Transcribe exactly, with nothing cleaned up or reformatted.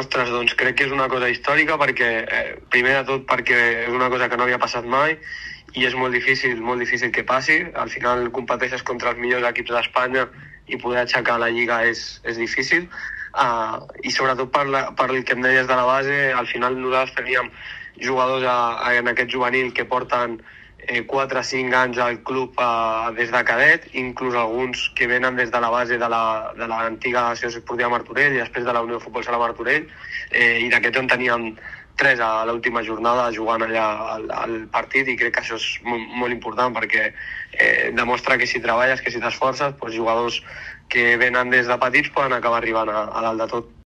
Ostres, doncs crec que és una cosa històrica perquè, eh, primer de tot perquè és una cosa que no havia passat mai i és molt difícil, molt difícil que passi. Al final competeixes contra els millors equips d'Espanya i poder aixecar la Lliga és, és difícil. Uh, I sobretot per, la, per el que em deies de la base, al final nosaltres teníem jugadors a, a, en aquest juvenil que porten eh, quatre o cinc anys al club eh, des de cadet, inclús alguns que venen des de la base de l'antiga Associació Esportiva Martorell i després de la Unió de Futbol Sala Martorell, eh, i d'aquests en teníem tres a l'última jornada jugant allà al, al partit, i crec que això és molt, molt important perquè eh, demostra que si treballes, que si t'esforces, doncs jugadors que venen des de petits poden acabar arribant a, a dalt de tot.